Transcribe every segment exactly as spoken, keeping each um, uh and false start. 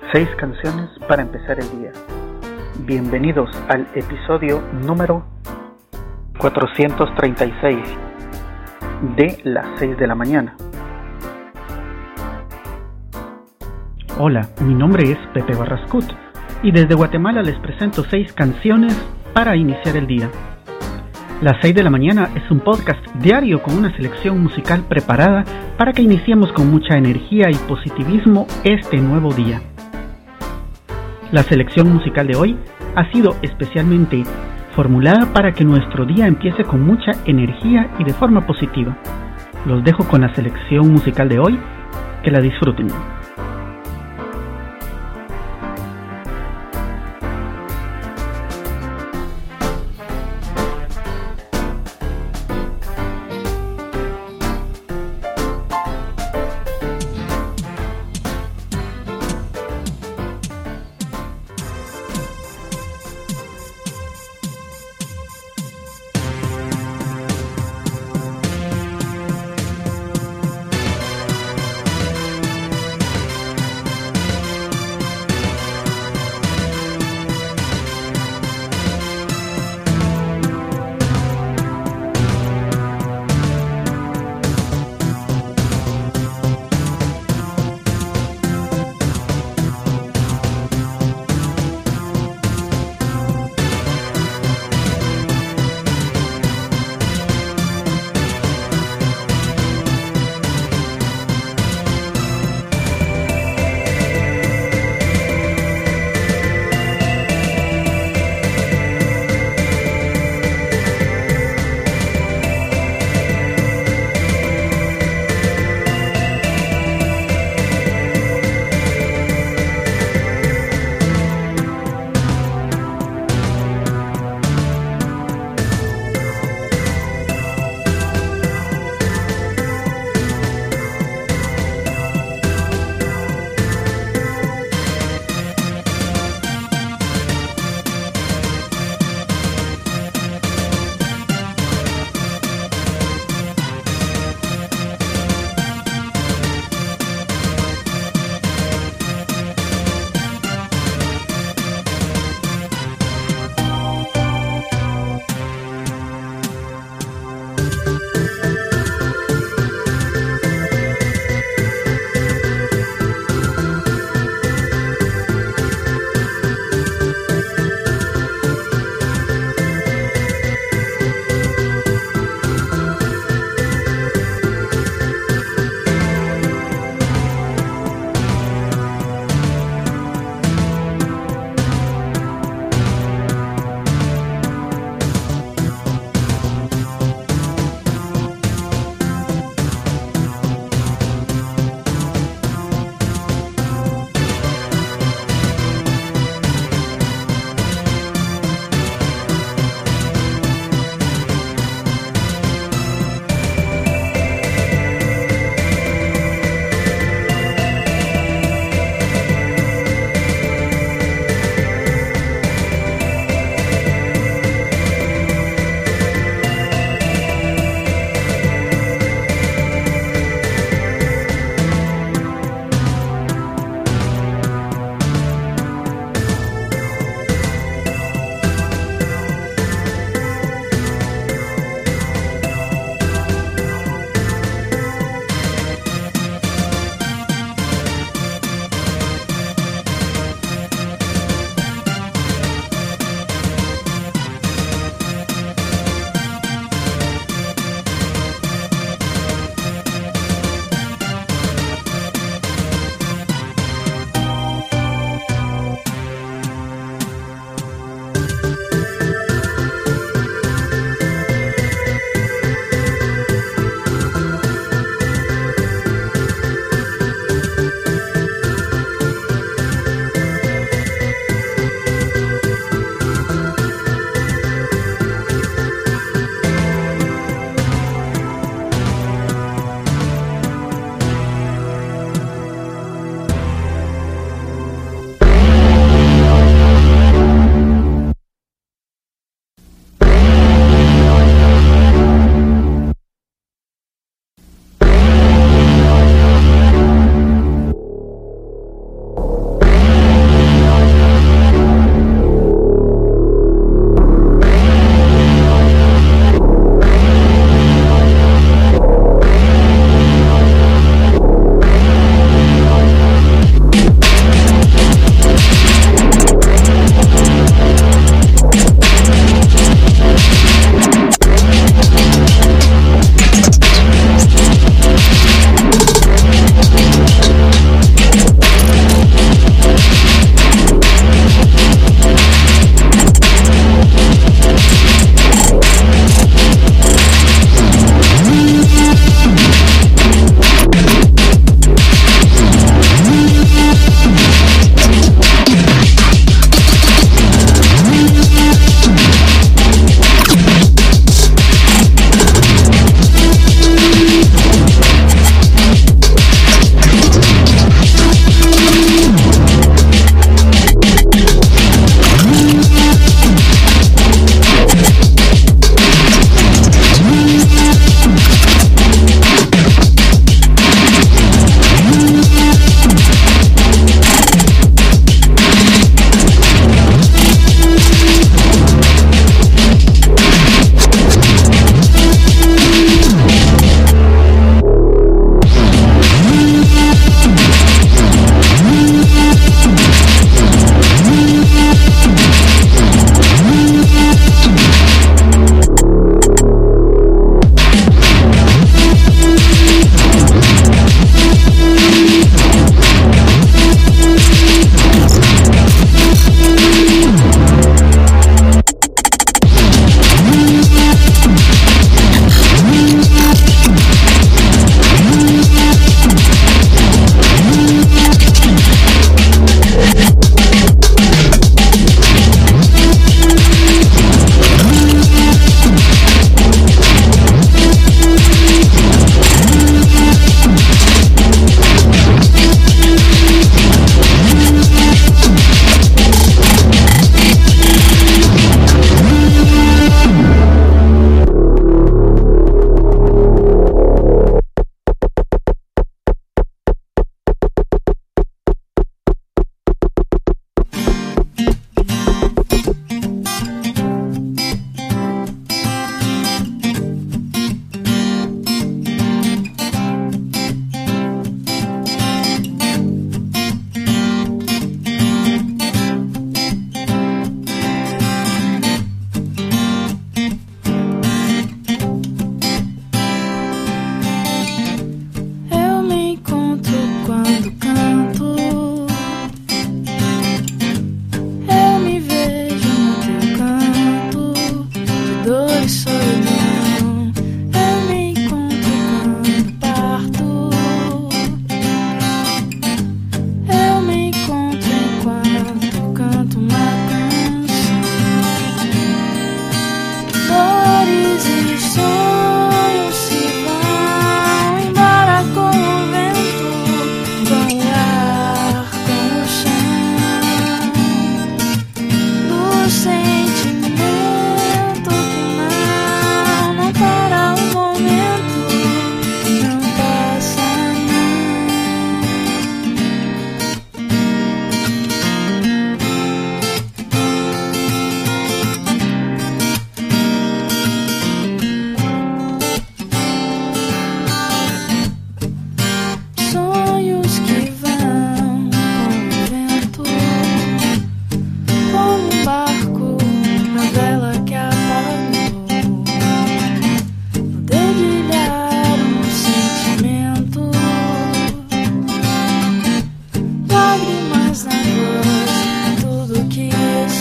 Seis canciones para empezar el día. Bienvenidos al episodio número cuatrocientos treinta y seis de las seis de la mañana. Hola, mi nombre es Pepe Barrascut y desde Guatemala les presento seis canciones para iniciar el día. Las seis de la mañana es un podcast diario con una selección musical preparada para que iniciemos con mucha energía y positivismo este nuevo día. La selección musical de hoy ha sido especialmente formulada para que nuestro día empiece con mucha energía y de forma positiva. Los dejo con la selección musical de hoy, que la disfruten.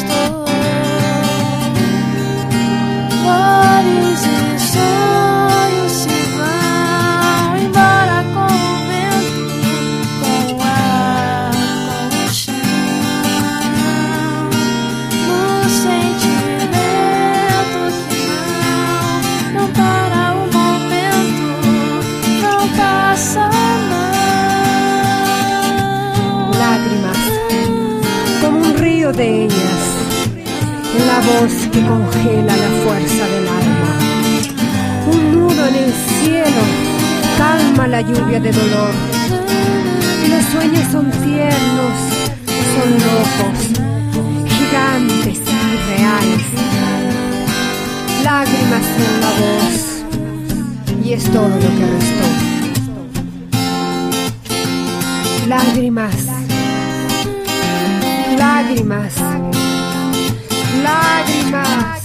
estou. Flores e sonhos se vão embora com o vento, com o ar, com o chão. No sentimento que não, não para o momento, não passa não. Lágrimas, como un río de ellas, en la voz que congela la fuerza del alma. Un nudo en el cielo calma la lluvia de dolor. Y los sueños son tiernos, son locos, gigantes y reales. Lágrimas en la voz, y es todo lo que restó. Lágrimas, lágrimas, lágrimas.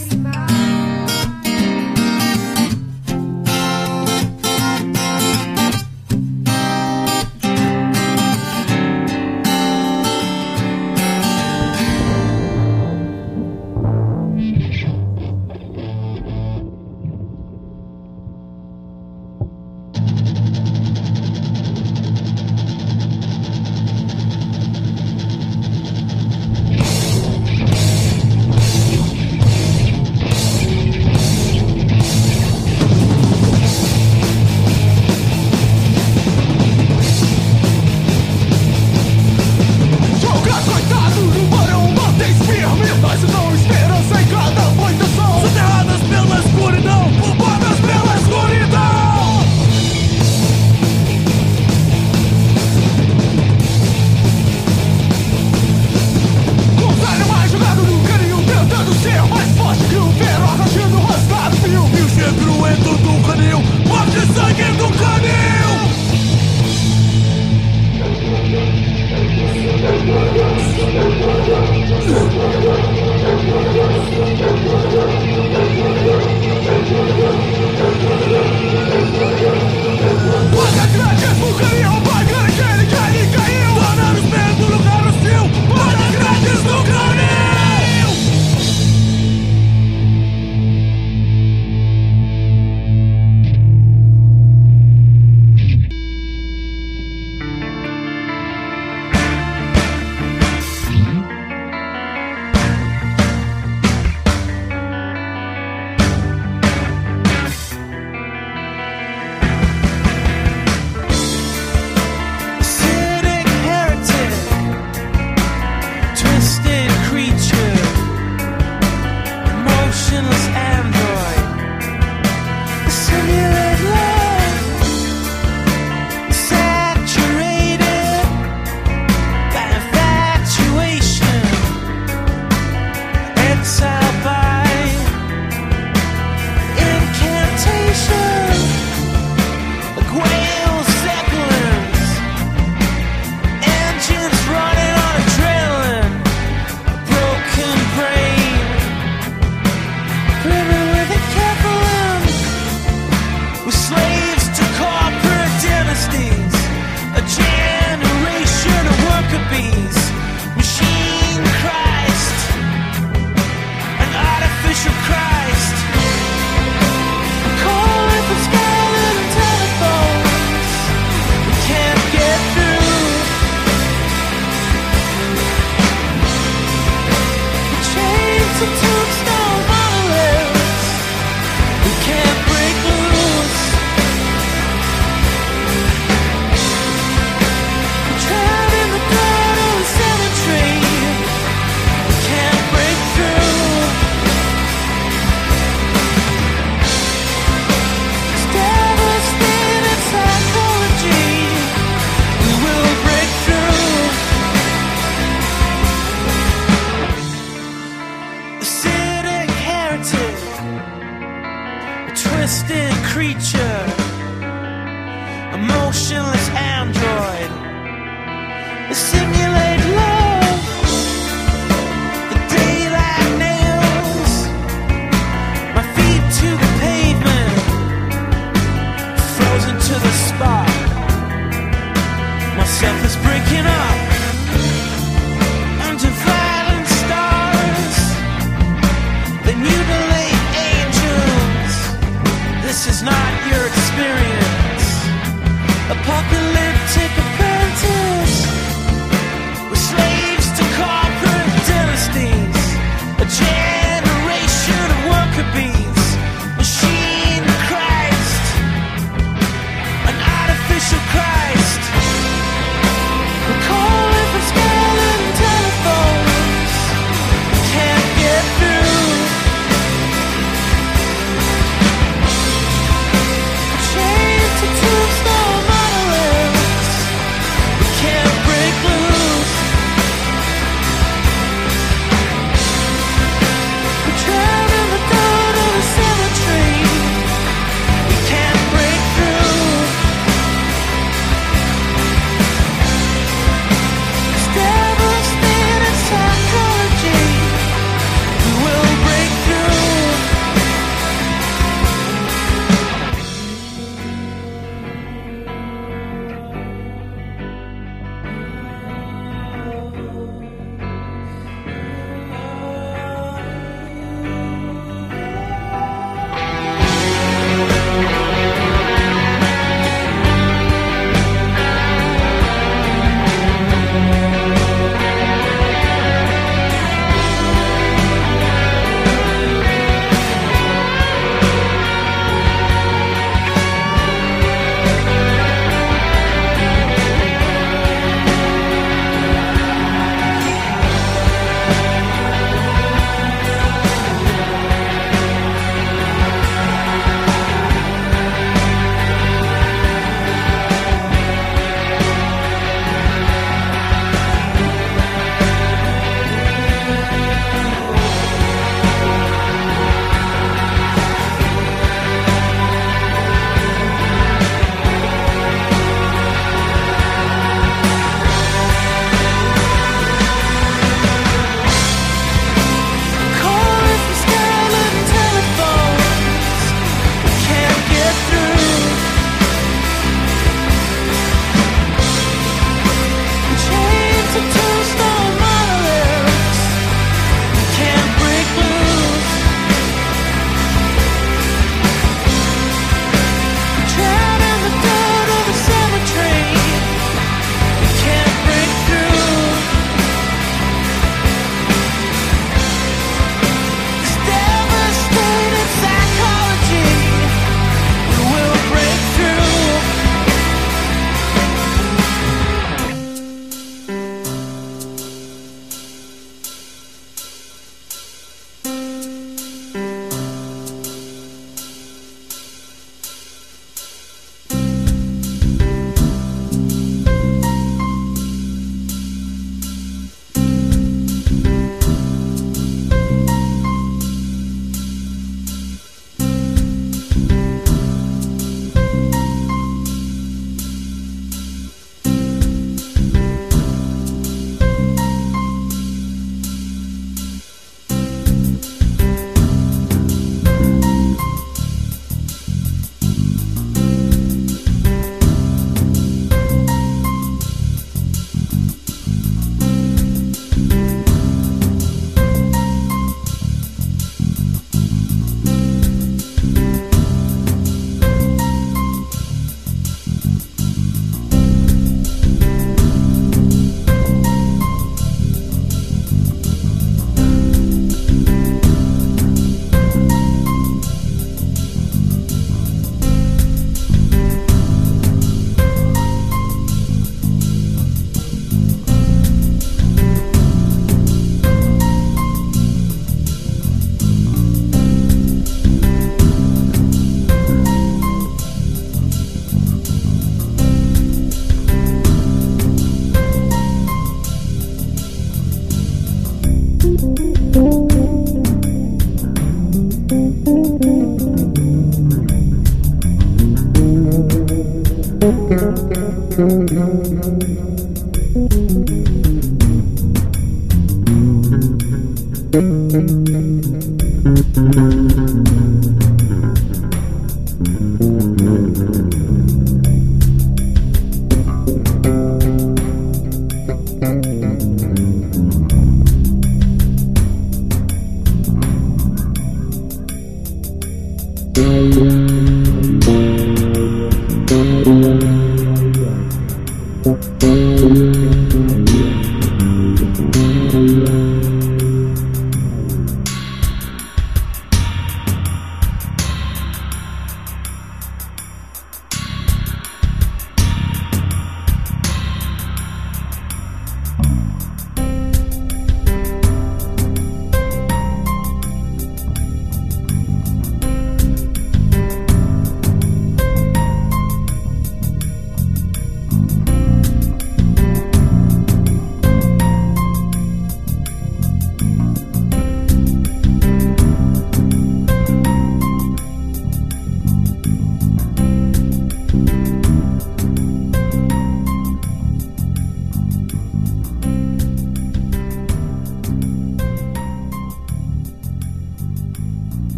Myself is breaking up under violent stars.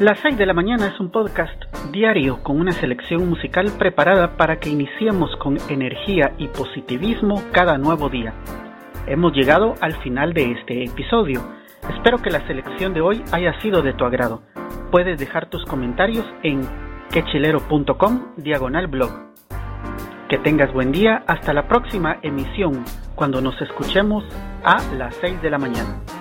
Las seis de la mañana es un podcast diario con una selección musical preparada para que iniciemos con energía y positivismo cada nuevo día. Hemos llegado al final de este episodio. Espero que la selección de hoy haya sido de tu agrado. Puedes dejar tus comentarios en quechilero.com diagonal blog. Que tengas buen día hasta la próxima emisión cuando nos escuchemos a las seis de la mañana.